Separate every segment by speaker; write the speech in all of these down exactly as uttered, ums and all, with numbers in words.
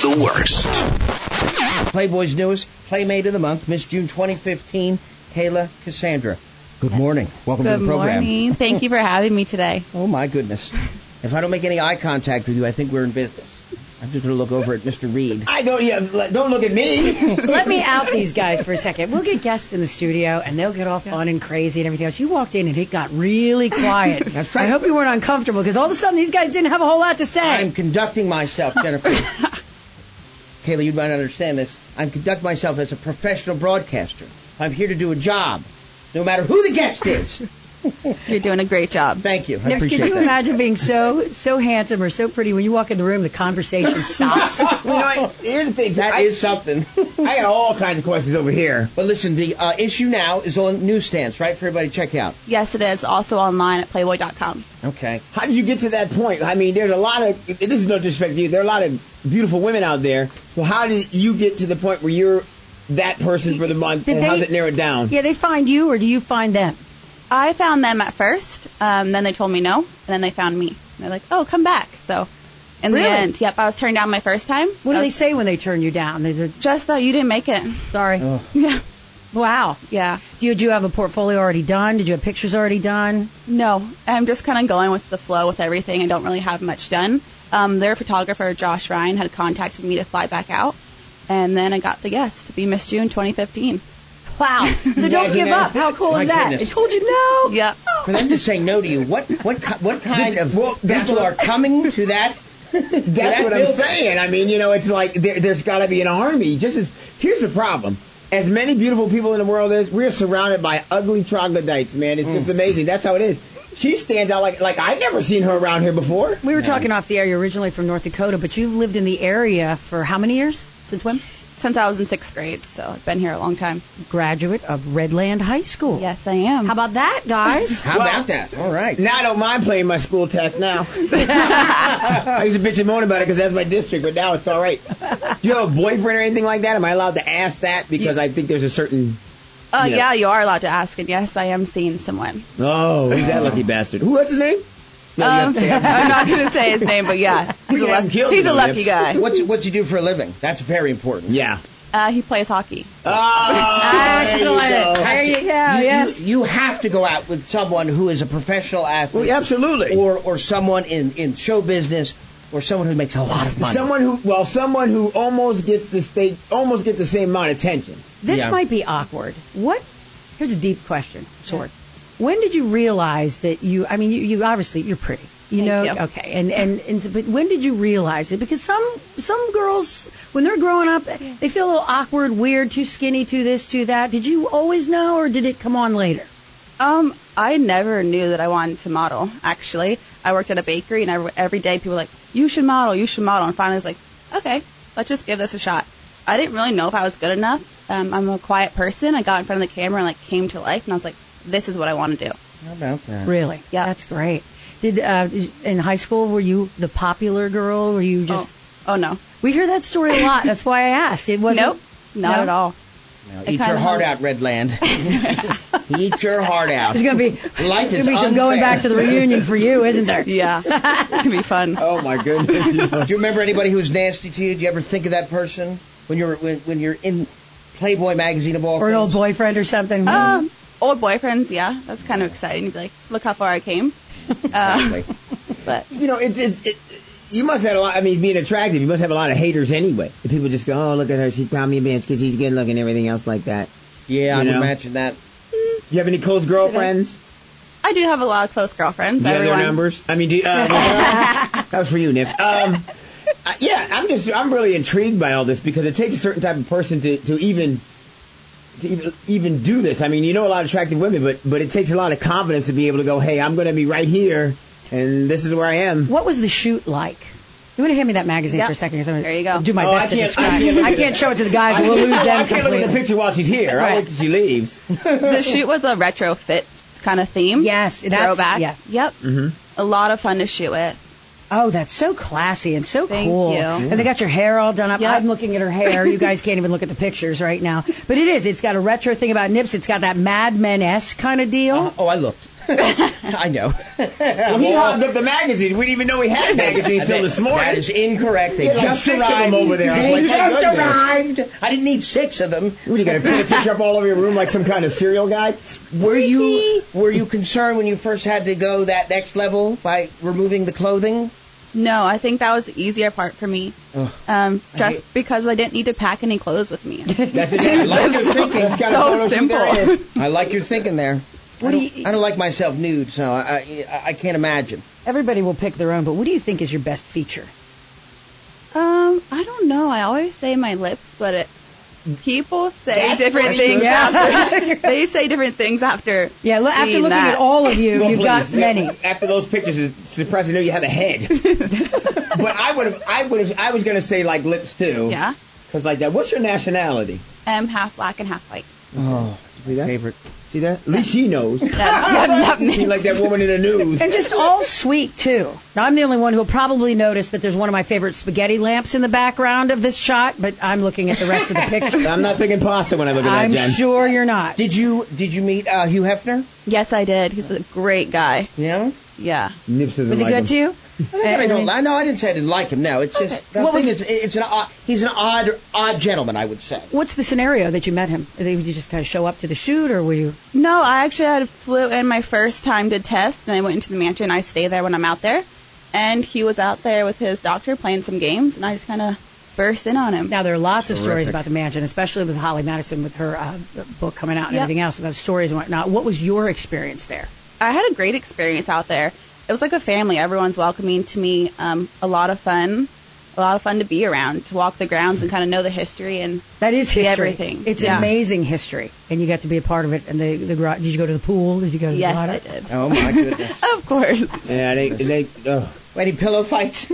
Speaker 1: the worst.
Speaker 2: Playboy's newest Playmate of the Month, Miss June twenty fifteen, Kayla Cassandra. Good morning. Welcome
Speaker 3: Good
Speaker 2: to the program.
Speaker 3: Good morning. Thank you for having me today.
Speaker 2: Oh, my goodness. If I don't make any eye contact with you, I think we're in business. I'm just going to look over at Mister Reed.
Speaker 4: I don't, yeah, don't look at me.
Speaker 5: Let me out these guys for a second. We'll get guests in the studio, and they'll get all fun and crazy and everything else. You walked in, and it got really quiet.
Speaker 2: That's right.
Speaker 5: I hope you weren't uncomfortable, because all of a sudden these guys didn't have a whole lot to say.
Speaker 2: I'm conducting myself, Jennifer. Kayla, you might not understand this. I'm conducting myself as a professional broadcaster. I'm here to do a job, no matter who the guest is.
Speaker 3: You're doing a great job.
Speaker 2: Thank you. I
Speaker 5: Nips,
Speaker 2: appreciate
Speaker 5: could you
Speaker 2: that.
Speaker 5: imagine being so so handsome or so pretty when you walk in the room, the conversation stops?
Speaker 4: You know what? Here's the thing.
Speaker 2: That
Speaker 4: I,
Speaker 2: is something.
Speaker 4: I got all kinds of questions over here.
Speaker 2: But listen, the uh, issue now is on newsstands, right, for everybody to check out.
Speaker 3: Yes, it is. Also online at playboy dot com.
Speaker 2: Okay.
Speaker 4: How did you get to that point? I mean, there's a lot of, this is no disrespect to you, there are a lot of beautiful women out there. So how did you get to the point where you're that person for the month,
Speaker 5: Did
Speaker 4: and
Speaker 5: they-
Speaker 4: how's it narrowed down?
Speaker 5: Yeah, they find you, or do you find them?
Speaker 3: I found them at first. Um, then they told me no, and then they found me. And they're like, "Oh, come back." So, in
Speaker 5: Really?
Speaker 3: the end, yep, I was turned down my first time.
Speaker 5: What do
Speaker 3: I
Speaker 5: they
Speaker 3: was-
Speaker 5: say when they turn you down? They just,
Speaker 3: Just that you didn't make it.
Speaker 5: sorry.
Speaker 2: Oh.
Speaker 3: Yeah,
Speaker 5: Wow.
Speaker 3: yeah.
Speaker 5: Do you, do you have a portfolio already done? Did you have pictures already done?
Speaker 3: No, I'm just kind of going with the flow with everything. I don't really have much done. Um, their photographer, Josh Ryan, had contacted me to fly back out, and then I got the yes to be Miss June twenty fifteen.
Speaker 5: Wow. So don't
Speaker 4: Imagine
Speaker 5: give
Speaker 4: that.
Speaker 5: up. How cool
Speaker 2: My
Speaker 5: is that?
Speaker 2: goodness.
Speaker 5: I told you no.
Speaker 3: Yeah.
Speaker 2: For them to say no to you, what what ki- what kind of
Speaker 4: Well, that's
Speaker 2: people
Speaker 4: what-
Speaker 2: are coming to that?
Speaker 4: That's
Speaker 2: that
Speaker 4: what I'm
Speaker 2: building?
Speaker 4: saying. I mean, you know, it's like there, there's got to be an army. Just as here's the problem: as many beautiful people in the world is, we're surrounded by ugly troglodytes. Man, it's just amazing. That's how it is. She stands out like like I've never seen her around here before.
Speaker 5: We were talking off the air. You're originally from North Dakota, but you've lived in the area for how many years? Since when?
Speaker 3: Since I was in sixth grade, so I've been here a long time.
Speaker 5: Graduate of Redland High School.
Speaker 3: Yes, I am.
Speaker 5: How about that, guys?
Speaker 2: How
Speaker 4: Well-
Speaker 2: about that? All right.
Speaker 4: Now I don't mind playing my school tax now. I used to bitch and moan about it because that's my district, but now it's all right. Do you have a boyfriend or anything like that? Am I allowed to ask that? Because I think there's a certain...
Speaker 3: Uh,
Speaker 4: Yeah.
Speaker 3: yeah, you are allowed to ask, and yes, I am seeing someone.
Speaker 4: Oh, who's that lucky bastard? Who, what's his name? No, you have
Speaker 3: Um,
Speaker 4: to say it.
Speaker 3: I'm not going to say his name, but yeah, he's a,
Speaker 4: We haven't
Speaker 3: lucky,
Speaker 4: killed
Speaker 3: he's a
Speaker 4: him,
Speaker 3: lucky
Speaker 4: Nips.
Speaker 3: guy.
Speaker 2: What's what's he do for a living? That's very important.
Speaker 4: Yeah.
Speaker 3: Uh, he plays hockey.
Speaker 4: Oh,
Speaker 5: Excellent.
Speaker 4: There you go.
Speaker 5: There you go.
Speaker 2: You,
Speaker 5: Yes.
Speaker 2: you, you have to go out with someone who is a professional athlete.
Speaker 4: Well, absolutely.
Speaker 2: Or or someone in, in show business, or someone who makes a lot of money.
Speaker 4: Someone who, well, someone who almost gets the state, almost get the same amount of attention.
Speaker 5: This
Speaker 2: Yeah.
Speaker 5: might be awkward. What? Here's a deep question, sort. When did you realize that you? I mean, you, you obviously you're pretty. You
Speaker 3: Thank
Speaker 5: know,
Speaker 3: you.
Speaker 5: okay, and and and so, but when did you realize it? Because some some girls, when they're growing up, they feel a little awkward, weird, too skinny, too this, too that. Did you always know, or did it come on later?
Speaker 3: Um, I never knew that I wanted to model, actually. I worked at a bakery, and every, every day people were like, you should model, you should model. And finally I was like, okay, let's just give this a shot. I didn't really know if I was good enough. Um, I'm a quiet person. I got in front of the camera and like came to life, and I was like, this is what I want to do.
Speaker 2: How about that?
Speaker 5: Really?
Speaker 3: Yeah.
Speaker 5: That's great. Did uh, in high school were you the popular girl? Were you just?
Speaker 3: Oh, oh no.
Speaker 5: We hear that story a lot. That's why I asked. It wasn't.
Speaker 3: Nope, not
Speaker 5: No?
Speaker 3: at all.
Speaker 2: Now,
Speaker 3: I
Speaker 2: eat your
Speaker 3: kinda
Speaker 2: heart
Speaker 3: hope-
Speaker 2: out, Redland. Eat your heart out.
Speaker 5: There's gonna be
Speaker 2: Life
Speaker 5: there's
Speaker 2: is
Speaker 5: gonna be some going
Speaker 2: unfair.
Speaker 5: back to the reunion for you, isn't there?
Speaker 3: Yeah, it can be fun.
Speaker 4: Oh, my goodness. You know.
Speaker 2: Do you remember anybody who was nasty to you? Do you ever think of that person when you're when, when you're in Playboy magazine of all
Speaker 5: Or an old
Speaker 2: things?
Speaker 5: boyfriend or something.
Speaker 3: Um, old boyfriends, yeah, that's kind of exciting. You'd be like, look how far I came. Uh,
Speaker 2: Exactly.
Speaker 3: but
Speaker 4: You know, it's, it's, it, you must have a lot, I mean, being attractive, you must have a lot of haters anyway. And people just go, oh, look at her, she's probably a bitch because she's good looking and everything else like that.
Speaker 2: Yeah, I
Speaker 4: You
Speaker 2: would
Speaker 4: know?
Speaker 2: imagine that.
Speaker 4: You have any close girlfriends?
Speaker 3: I do have a lot of close girlfriends.
Speaker 4: Do you have
Speaker 3: Everyone.
Speaker 4: their numbers? I mean, do you, uh, that was for you, Nip. Um, uh, yeah, I'm just, I'm really intrigued by all this because it takes a certain type of person to, to even, to even, even do this. I mean, you know a lot of attractive women, but, but it takes a lot of confidence to be able to go, hey, I'm going to be right here, and this is where I am.
Speaker 5: What was the shoot like? You want to hand me that magazine
Speaker 3: Yep.
Speaker 5: for a second? 'Cause I'm gonna
Speaker 3: There you go.
Speaker 5: Do my
Speaker 4: Oh,
Speaker 5: best
Speaker 4: I
Speaker 5: to
Speaker 4: can't- I
Speaker 5: describe.
Speaker 4: can't look
Speaker 5: I
Speaker 4: at
Speaker 5: can't
Speaker 4: it.
Speaker 5: show it to the guys.
Speaker 4: I
Speaker 5: We'll
Speaker 4: can't,
Speaker 5: lose
Speaker 4: no,
Speaker 5: them
Speaker 4: I can't look at the
Speaker 5: completely.
Speaker 4: picture while she's here. I'll
Speaker 5: Right.
Speaker 4: wait till she leaves.
Speaker 3: The shoot was a retrofit kind of theme.
Speaker 5: Yes, that's
Speaker 3: Throwback.
Speaker 5: yeah.
Speaker 3: Yep.
Speaker 4: Mm-hmm.
Speaker 3: A lot of fun to shoot with.
Speaker 5: Oh, that's so classy and so
Speaker 3: Thank
Speaker 5: cool.
Speaker 3: you.
Speaker 5: And they got your hair all done up.
Speaker 3: Yep.
Speaker 5: I'm looking at her hair. You guys can't even look at the pictures right now. But it is. It's got a retro thing about Nips. It's got that Mad Men-esque kind of deal.
Speaker 2: Uh, oh, I looked. I know.
Speaker 4: Well, he hogged up the magazine. We didn't even know we had magazines till this morning.
Speaker 2: That is incorrect. They
Speaker 4: Yeah, like
Speaker 2: just
Speaker 4: six of
Speaker 2: arrived.
Speaker 4: them over there. I was
Speaker 2: They
Speaker 4: like, my
Speaker 2: just
Speaker 4: goodness.
Speaker 2: arrived. I didn't need six of them.
Speaker 4: What, you got to put a picture up all over your room like some kind of cereal guy?
Speaker 2: Were you were you concerned when you first had to go that next level by removing the clothing?
Speaker 3: No, I think that was the easier part for me.
Speaker 2: Ugh.
Speaker 3: Um,
Speaker 2: I
Speaker 3: just
Speaker 2: hate-
Speaker 3: because I didn't need to pack any clothes with me.
Speaker 4: That's it. I like your thinking. That's kind
Speaker 3: So
Speaker 4: of photo shoot
Speaker 3: simple.
Speaker 4: there is.
Speaker 2: I like your thinking there.
Speaker 5: What
Speaker 2: I,
Speaker 5: do
Speaker 2: don't,
Speaker 5: you-
Speaker 2: I don't like myself nude, so I, I I can't imagine.
Speaker 5: Everybody will pick their own, but what do you think is your best feature?
Speaker 3: Um, I don't know. I always say my lips, but it, people say
Speaker 4: That's
Speaker 3: different
Speaker 4: what
Speaker 3: things
Speaker 4: you-
Speaker 3: after. They say different things after.
Speaker 5: Yeah, lo- after
Speaker 3: seeing
Speaker 5: looking
Speaker 3: that.
Speaker 5: at all of you,
Speaker 4: Well,
Speaker 5: you've
Speaker 4: please,
Speaker 5: got
Speaker 4: yeah,
Speaker 5: many.
Speaker 4: After those pictures, it's surprising to know you have a head. But I would have, I would have, I was going to say like lips too.
Speaker 3: Yeah,
Speaker 4: Because like that. What's your nationality?
Speaker 3: I'm half black and half white.
Speaker 2: Oh,
Speaker 4: See that?
Speaker 2: favorite.
Speaker 4: See that? At least she knows.
Speaker 3: That, that
Speaker 4: She
Speaker 3: makes-
Speaker 4: like that woman in the news.
Speaker 5: And just all sweet, too. Now, I'm the only one who'll probably notice that there's one of my favorite spaghetti lamps in the background of this shot, but I'm looking at the rest of the picture.
Speaker 4: I'm not thinking pasta when I look at
Speaker 5: I'm
Speaker 4: that, Jen.
Speaker 5: sure you're not.
Speaker 2: Did you did you meet uh, Hugh Hefner?
Speaker 3: yes, I did. He's a great guy.
Speaker 2: Yeah.
Speaker 3: Yeah.
Speaker 4: Nips doesn't
Speaker 5: Was he
Speaker 4: like
Speaker 5: good
Speaker 4: him.
Speaker 5: to you?
Speaker 2: I think I don't. I no, I didn't say I didn't like him. No, it's just the
Speaker 5: What
Speaker 2: thing
Speaker 5: was-
Speaker 2: is, it's an odd, he's an odd odd gentleman, I would say.
Speaker 5: What's the scenario that you met him? Did you just kind of show up to the shoot, or were you?
Speaker 3: No, I actually had flew in my first time to test, and I went into the mansion. I stay there when I'm out there, and he was out there with his doctor playing some games, and I just kind of burst in on him.
Speaker 5: Now, there are lots of stories
Speaker 2: Terrific.
Speaker 5: about the mansion, especially with Holly Madison with her uh, book coming out and
Speaker 3: Yep.
Speaker 5: everything else about stories and whatnot. What was your experience there?
Speaker 3: I had a great experience out there. It was like a family. Everyone's welcoming to me. Um, a lot of fun. A lot of fun to be around, to walk the grounds and kind of know the history. And
Speaker 5: That is
Speaker 3: See
Speaker 5: history.
Speaker 3: everything.
Speaker 5: It's
Speaker 3: Yeah.
Speaker 5: amazing history, and you got to be a part of it. And the the garage. Did you go to the pool? Did you go to
Speaker 3: yes,
Speaker 5: the
Speaker 3: I
Speaker 5: grotto?
Speaker 3: did.
Speaker 2: Oh my goodness.
Speaker 3: Of course.
Speaker 4: Yeah, they, they, oh.
Speaker 2: Any pillow fights?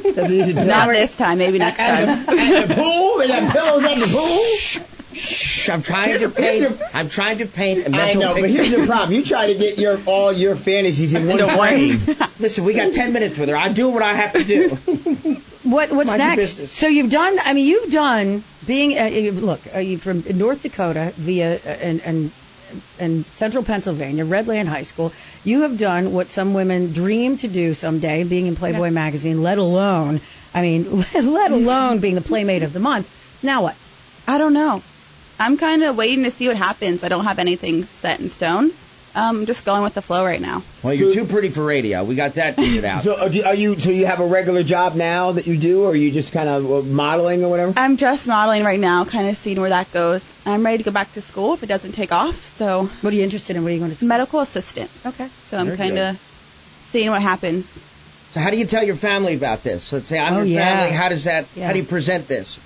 Speaker 3: Not this time. Maybe next time.
Speaker 4: At the pool? They got pillows at the pool?
Speaker 2: Shh, I'm trying
Speaker 4: Here's
Speaker 2: to
Speaker 4: a- here's
Speaker 2: paint.
Speaker 4: a-
Speaker 2: I'm trying to paint a
Speaker 4: I
Speaker 2: mental
Speaker 4: know, but
Speaker 2: picture.
Speaker 4: here's the problem. You try to get your all your fantasies in one frame.
Speaker 2: Listen, we got ten minutes with her. I'm doing what I have to do.
Speaker 5: What what's
Speaker 2: Mind your
Speaker 5: next?
Speaker 2: business.
Speaker 5: So you've done. I mean, you've done being. Uh, you- look, uh, you from North Dakota via uh, and and and Central Pennsylvania, Redland High School. You have done what some women dream to do someday, being in Playboy magazine. Let alone, I mean, let alone being the Playmate of the Month. Now what?
Speaker 3: I don't know. I'm kind of waiting to see what happens. I don't have anything set in stone. Um, I'm just going with the flow right now.
Speaker 2: Well, you're
Speaker 4: So-
Speaker 2: too pretty for radio. We got that figured out.
Speaker 4: So are you, are you so you have a regular job now that you do, or are you just kind of uh, modeling or whatever?
Speaker 3: I'm just modeling right now, kind of seeing where that goes. I'm ready to go back to school if it doesn't take off. So,
Speaker 5: What are you interested in? What are you going to?
Speaker 3: medical assistant.
Speaker 5: Okay.
Speaker 3: So I'm
Speaker 2: Very
Speaker 3: kind of seeing what happens.
Speaker 2: So how do you tell your family about this? Let's say I'm
Speaker 5: Oh,
Speaker 2: your
Speaker 5: yeah.
Speaker 2: family. How does that?
Speaker 5: Yeah.
Speaker 2: How do you present this?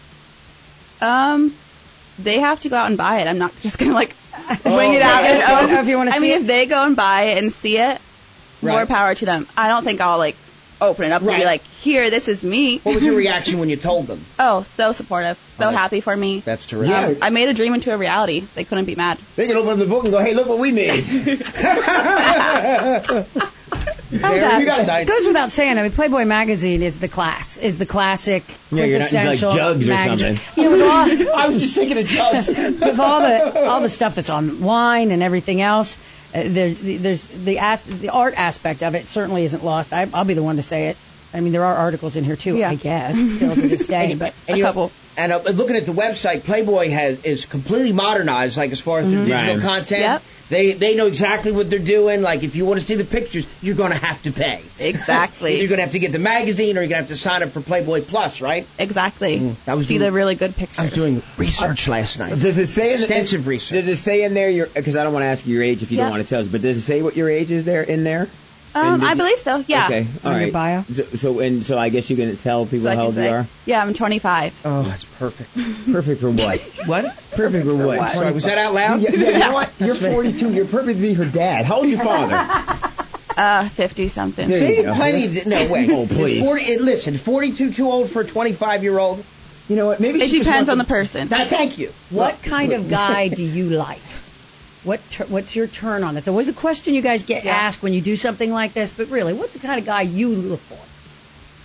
Speaker 3: Um, they have to go out and buy it. I'm not just gonna like
Speaker 4: Oh,
Speaker 3: wing it out.
Speaker 5: yeah,
Speaker 3: and,
Speaker 5: so
Speaker 3: oh.
Speaker 5: if you wanna
Speaker 3: I
Speaker 5: see
Speaker 3: mean,
Speaker 5: it-
Speaker 3: if they go and buy it and see it, more
Speaker 2: Right.
Speaker 3: power to them. I don't think I'll like open it up and
Speaker 2: Right.
Speaker 3: be like, "Here, this is me."
Speaker 2: What was your reaction when you told them?
Speaker 3: Oh, so supportive, so
Speaker 2: Oh,
Speaker 3: happy for me.
Speaker 2: That's terrific.
Speaker 4: Yeah.
Speaker 3: I made a dream into a reality. They couldn't be mad.
Speaker 4: They can open up the book and go, "Hey, look what we made."
Speaker 2: Very
Speaker 5: that?
Speaker 4: You gotta-
Speaker 2: excited.
Speaker 5: Goes without saying. I mean, Playboy magazine is the class, is the classic
Speaker 4: Yeah, you're not like
Speaker 5: quintessential
Speaker 4: Jugs or
Speaker 5: magazine.
Speaker 4: something.
Speaker 5: You know, with all,
Speaker 2: I was just thinking of Jugs.
Speaker 5: with all the all the stuff that's online and everything else, uh, there, there's the as, the art aspect of it certainly isn't lost. I, I'll be the one to say it. I mean, there are articles in here too,
Speaker 3: Yeah.
Speaker 5: I guess, still to this day. But
Speaker 2: And
Speaker 3: A
Speaker 2: you
Speaker 3: couple.
Speaker 2: And uh, looking at the website, Playboy has is completely modernized, like as far as their digital
Speaker 4: Right.
Speaker 2: content.
Speaker 3: Yep.
Speaker 2: They they know exactly what they're doing. Like if you want to see the pictures, you're going to have to pay.
Speaker 3: Exactly.
Speaker 2: You're going to have to get the magazine, or you're going to have to sign up for Playboy Plus, right?
Speaker 3: Exactly.
Speaker 2: I was
Speaker 3: See
Speaker 2: doing-
Speaker 3: the really good pictures.
Speaker 2: I was doing research last night.
Speaker 4: Does it say in the-
Speaker 2: Extensive research.
Speaker 4: Does it say in there your? Because I don't want to ask you your age if you
Speaker 3: Yeah.
Speaker 4: don't want to tell us. But does it say what your age is there in there?
Speaker 3: Um,
Speaker 4: And
Speaker 3: I
Speaker 4: did you-
Speaker 3: believe so. Yeah.
Speaker 4: Okay. All
Speaker 5: On your
Speaker 4: right.
Speaker 5: bio?
Speaker 4: So, so and so I guess you can tell people
Speaker 3: So I
Speaker 4: how
Speaker 3: can
Speaker 4: old you
Speaker 3: say,
Speaker 4: are.
Speaker 3: yeah, I'm twenty-five.
Speaker 2: Oh, that's perfect.
Speaker 4: Perfect for what?
Speaker 2: What?
Speaker 4: Perfect for what?
Speaker 2: Sorry, was that out loud?
Speaker 4: Yeah, yeah, you know what? You're forty-two. You're perfect to be her dad. How old's your father?
Speaker 3: Uh, fifty something.
Speaker 4: There you
Speaker 2: See,
Speaker 4: go.
Speaker 2: plenty. To, no, wait.
Speaker 4: Oh, please.
Speaker 2: Is forty, eh, listen, forty-two too old for a twenty-five-year-old?
Speaker 4: You know what? Maybe
Speaker 3: It
Speaker 4: she just
Speaker 3: depends
Speaker 4: wants
Speaker 3: on the
Speaker 4: to-
Speaker 3: person.
Speaker 2: Now, thank you.
Speaker 5: what kind of guy do you like? What tur what's your turn on? That's always a question you guys get
Speaker 3: Yeah.
Speaker 5: asked when you do something like this. But really, what's the kind of guy you look for?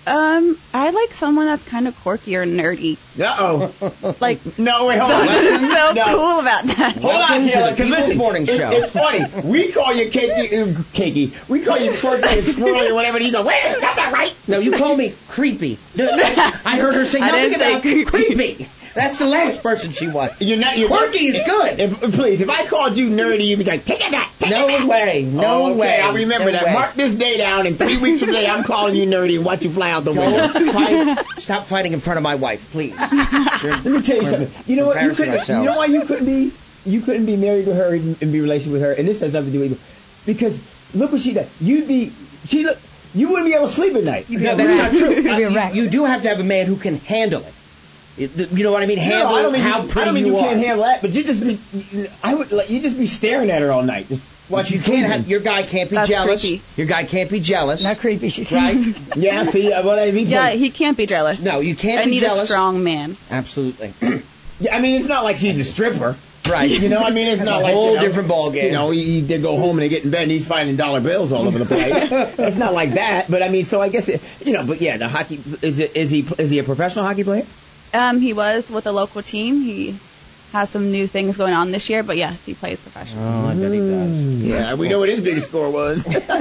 Speaker 3: Um, I like someone that's kind of quirky or nerdy.
Speaker 4: Uh-oh.
Speaker 3: Like,
Speaker 4: No, wait, hold on.
Speaker 3: there's so
Speaker 4: No.
Speaker 3: cool about that.
Speaker 4: Hold on,
Speaker 2: Welcome to
Speaker 4: Kayla,
Speaker 2: the
Speaker 4: 'cause
Speaker 2: People's
Speaker 4: listen,
Speaker 2: Morning
Speaker 4: it-
Speaker 2: Show.
Speaker 4: It's funny. We call you cakey, uh, cakey. We call you quirky and squirrely or whatever. And you go, wait a minute, got that right?
Speaker 2: No, you call me creepy. No, no, I heard her say
Speaker 3: I
Speaker 2: nothing
Speaker 3: didn't say
Speaker 2: about
Speaker 3: creepy.
Speaker 2: creepy. That's the last person she was.
Speaker 4: You're not. You're
Speaker 2: Quirky is good.
Speaker 4: If, please, if I called you nerdy, you'd be like, take it back. Take it
Speaker 2: No
Speaker 4: back.
Speaker 2: way. No
Speaker 4: Oh, okay,
Speaker 2: way.
Speaker 4: I'll remember
Speaker 2: No
Speaker 4: that.
Speaker 2: way.
Speaker 4: Mark this day down, and three weeks from today, I'm calling you nerdy and watch you fly out the window.
Speaker 2: Don't fight. Stop fighting in front of my wife, please.
Speaker 4: Let me tell you something. You know what? You
Speaker 2: embarrassing
Speaker 4: couldn't. You
Speaker 2: ourselves.
Speaker 4: know why you couldn't be? You couldn't be married to her and, and be in a relationship with her. And this has nothing to do with it. Because look what she does. You'd be. She look. You wouldn't be able to sleep at night.
Speaker 2: No, that's not true.
Speaker 5: You'd be a
Speaker 2: Uh,
Speaker 5: wreck.
Speaker 2: you, you do have to have a man who can handle it. It- You know what I mean? Handle
Speaker 4: no, I don't mean
Speaker 2: how
Speaker 4: you,
Speaker 2: pretty
Speaker 4: I don't mean
Speaker 2: you,
Speaker 4: you
Speaker 2: are.
Speaker 4: can't handle that. But you just be. I would. Like, you just be staring at her all night. Just
Speaker 2: What you can't have. Your guy can't be
Speaker 3: That's
Speaker 2: jealous.
Speaker 3: creepy.
Speaker 2: Your guy can't be jealous.
Speaker 5: Not creepy, she said.
Speaker 2: Right?
Speaker 4: Yeah. See. uh, What I mean.
Speaker 3: Yeah, he can't be jealous.
Speaker 2: No, you can't
Speaker 3: I
Speaker 2: be
Speaker 3: need
Speaker 2: jealous.
Speaker 3: a strong man.
Speaker 2: Absolutely.
Speaker 4: Yeah, I mean, it's not like she's a stripper.
Speaker 2: Right.
Speaker 4: You know, I mean, it's
Speaker 2: That's
Speaker 4: not
Speaker 2: a
Speaker 4: like
Speaker 2: whole
Speaker 4: you know,
Speaker 2: different ballgame.
Speaker 4: You know, he, he did go home and they get in bed and he's finding dollar bills all over the place. It's not like that, but I mean, so I guess it, you know, but yeah, the hockey is it is he is he a professional hockey player?
Speaker 3: Um, he was with a local team. He has some new things going on this year, but yes, he plays professional.
Speaker 2: Oh, I bet he does.
Speaker 4: Yeah, we know what his biggest score was.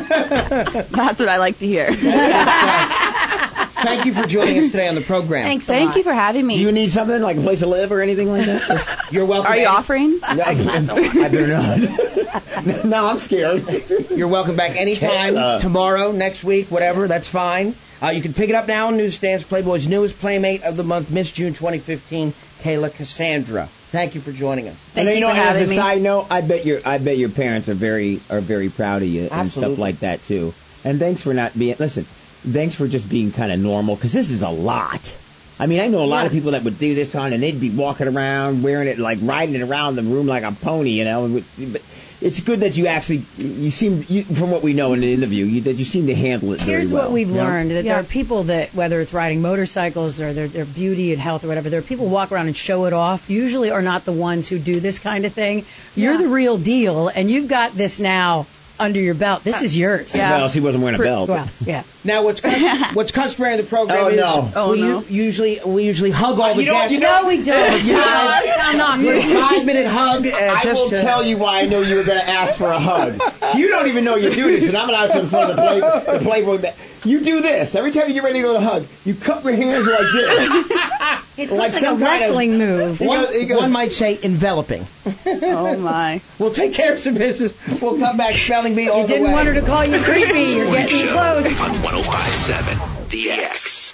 Speaker 3: That's what I like to hear.
Speaker 2: Thank you for joining us today on the program.
Speaker 5: Thanks a
Speaker 3: Thank
Speaker 5: lot.
Speaker 3: you for having
Speaker 4: Do
Speaker 3: me.
Speaker 4: you need something like a place to live or anything like that?
Speaker 2: You're welcome.
Speaker 3: Are you
Speaker 2: back.
Speaker 3: offering?
Speaker 4: I, I better not. No, I'm scared.
Speaker 2: You're welcome back anytime,
Speaker 4: Kayla.
Speaker 2: tomorrow, next week, whatever. That's fine. Uh, you can pick it up now on newsstands. Playboy's newest Playmate of the month, Miss June twenty fifteen, Kayla Cassandra. Thank you for joining us.
Speaker 3: Thank
Speaker 4: and
Speaker 3: you
Speaker 4: you know,
Speaker 3: for
Speaker 4: as
Speaker 3: having
Speaker 4: a
Speaker 3: me.
Speaker 4: side note, I bet your I bet your parents are very are very proud of you and
Speaker 2: Absolutely.
Speaker 4: stuff like that too. And thanks for not being listen. Thanks for just being kind of normal because this is a lot. I mean, I know a lot of people that would do this on and they'd be walking around wearing it like riding it around the room like a pony, you know. But it's good that you actually you seem you, from what we know in the interview you, that you seem to handle it very
Speaker 5: Here's
Speaker 4: well.
Speaker 5: what we've
Speaker 4: you know?
Speaker 5: learned, that there
Speaker 3: Yeah.
Speaker 5: are people that, whether it's riding motorcycles or their, their beauty and health or whatever, there are people who walk around and show it off, usually are not the ones who do this kind of thing. You're
Speaker 3: Yeah.
Speaker 5: the real deal, and you've got this now under your belt. This is yours.
Speaker 3: Yeah.
Speaker 4: Well, she wasn't wearing a belt.
Speaker 5: Well, yeah.
Speaker 2: Now, what's cus- what's customary in the program
Speaker 4: Oh,
Speaker 2: is
Speaker 4: no.
Speaker 3: Oh,
Speaker 2: we
Speaker 3: no.
Speaker 2: u- usually we usually hug all the
Speaker 4: You know-
Speaker 2: guests.
Speaker 4: you know-
Speaker 5: No, we don't.
Speaker 2: You know,
Speaker 5: no, not
Speaker 2: for a
Speaker 5: me.
Speaker 2: five minute hug. Uh,
Speaker 4: I
Speaker 2: just
Speaker 4: will
Speaker 2: to,
Speaker 4: tell you why I know you were going to ask for a hug. So you don't even know you do this, and I'm allowed to in front of the, play, the Playboy. ba- You do this every time you get ready to go to hug. You cup your hands like this.
Speaker 5: It
Speaker 4: Like
Speaker 5: looks like a
Speaker 4: some kind of-
Speaker 5: wrestling move.
Speaker 2: One,
Speaker 4: He goes- he goes-
Speaker 2: one might say enveloping.
Speaker 3: Oh my.
Speaker 2: We'll take care of some business. We'll come back spelling bee all
Speaker 5: You
Speaker 2: the
Speaker 5: didn't
Speaker 2: way.
Speaker 5: want her to call you creepy. You're
Speaker 1: Morning
Speaker 5: getting
Speaker 1: Show
Speaker 5: close.
Speaker 1: on one oh five point seven The X.